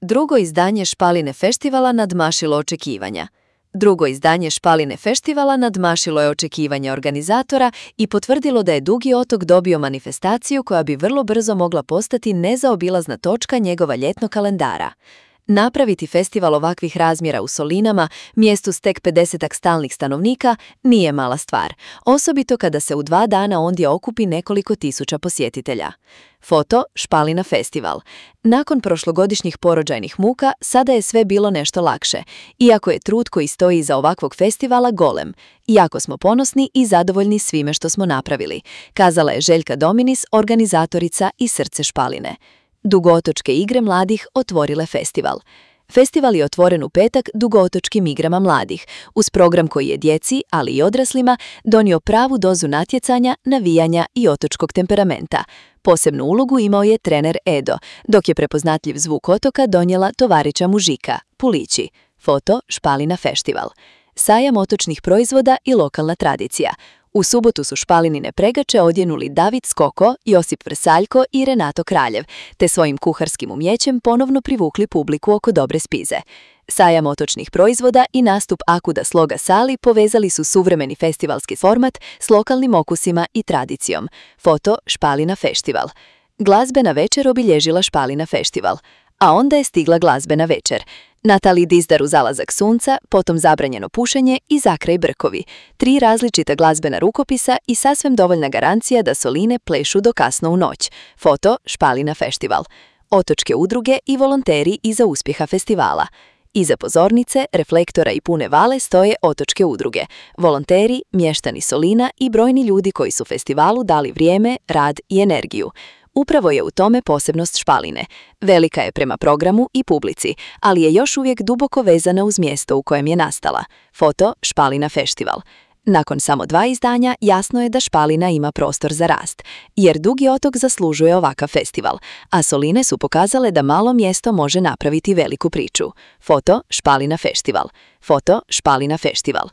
Drugo izdanje Špaline festivala nadmašilo očekivanja. Drugo izdanje Špaline festivala nadmašilo je očekivanja organizatora i potvrdilo da je Dugi otok dobio manifestaciju koja bi vrlo brzo mogla postati nezaobilazna točka njegova ljetnog kalendara. Napraviti festival ovakvih razmjera u Solinama, mjestu s tek 50-ak stalnih stanovnika, nije mala stvar, osobito kada se u 2 dana ondje okupi nekoliko tisuća posjetitelja. Foto Špalina festival. Nakon prošlogodišnjih porođajnih muka, sada je sve bilo nešto lakše, iako je trud koji stoji iza ovakvog festivala golem. Jako smo ponosni i zadovoljni svime što smo napravili, kazala je Željka Dominis, organizatorica i srce Špaline. Dugootočke igre mladih otvorile festival. Festival je otvoren u petak Dugootočkim igrama mladih, uz program koji je djeci, ali i odraslima, donio pravu dozu natjecanja, navijanja i otočkog temperamenta. Posebnu ulogu imao je trener Edo, dok je prepoznatljiv zvuk otoka donijela tovarića Mužika, Pulići. Foto Špalina festival. Sajam otočnih proizvoda i lokalna tradicija. U subotu su Špalinine pregače odjenuli David Skoko, Josip Vrsaljko i Renato Kraljev, te svojim kuharskim umjećem ponovno privukli publiku oko dobre spize. Sajam otočnih proizvoda i nastup Akuda Sloga Sali povezali su suvremeni festivalski format s lokalnim okusima i tradicijom. Foto Špalina festival. Glazbena večer obilježila Špalina festival. A onda je stigla glazbena večer. Natali Dizdaru Zalazak sunca, potom Zabranjeno pušenje i Za kraj brkovi. 3 različita glazbena rukopisa i sasvim dovoljna garancija da Soline plešu do kasno u noć. Foto Špalina festival. Otočke udruge i volonteri iza uspjeha festivala. Iza pozornice, reflektora i pune vale stoje otočke udruge, volonteri, mještani Solina i brojni ljudi koji su festivalu dali vrijeme, rad i energiju. Upravo je u tome posebnost Špaline. Velika je prema programu i publici, ali je još uvijek duboko vezana uz mjesto u kojem je nastala. Foto Špalina festival. Nakon samo 2 izdanja jasno je da Špalina ima prostor za rast, jer Dugi otok zaslužuje ovakav festival, a Soline su pokazale da malo mjesto može napraviti veliku priču. Foto Špalina festival. Foto Špalina festival.